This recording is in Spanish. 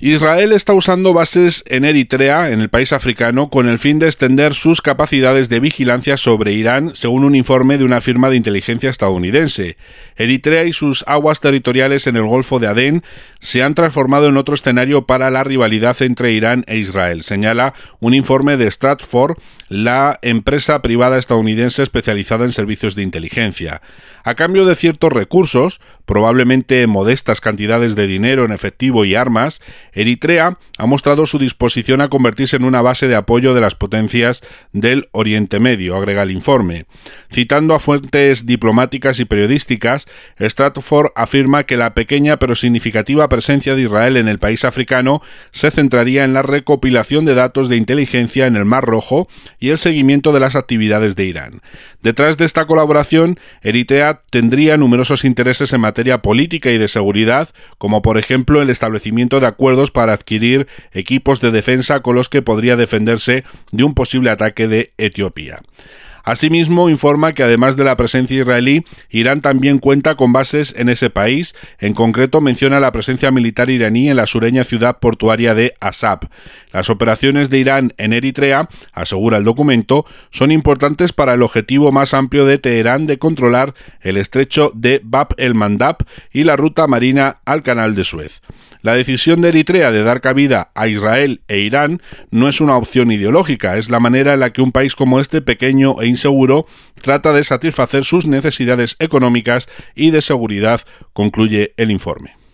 Israel está usando bases en Eritrea, en el país africano, con el fin de extender sus capacidades de vigilancia sobre Irán, según un informe de una firma de inteligencia estadounidense. Eritrea y sus aguas territoriales en el Golfo de Adén se han transformado en otro escenario para la rivalidad entre Irán e Israel, señala un informe de Stratfor, la empresa privada estadounidense especializada en servicios de inteligencia. A cambio de ciertos recursos, probablemente modestas cantidades de dinero en efectivo y armas, Eritrea ha mostrado su disposición a convertirse en una base de apoyo de las potencias del Oriente Medio, agrega el informe. Citando a fuentes diplomáticas y periodísticas, Stratfor afirma que la pequeña pero significativa presencia de Israel en el país africano se centraría en la recopilación de datos de inteligencia en el Mar Rojo y el seguimiento de las actividades de Irán. Detrás de esta colaboración, Eritrea tendría numerosos intereses en materia política y de seguridad, como por ejemplo el establecimiento de acuerdos para adquirir equipos de defensa con los que podría defenderse de un posible ataque de Etiopía. Asimismo, informa que además de la presencia israelí, Irán también cuenta con bases en ese país. En concreto, menciona la presencia militar iraní en la sureña ciudad portuaria de Asab. Las operaciones de Irán en Eritrea, asegura el documento, son importantes para el objetivo más amplio de Teherán de controlar el estrecho de Bab el-Mandab y la ruta marina al canal de Suez. La decisión de Eritrea de dar cabida a Israel e Irán no es una opción ideológica, es la manera en la que un país como este, pequeño e inseguro, trata de satisfacer sus necesidades económicas y de seguridad, concluye el informe.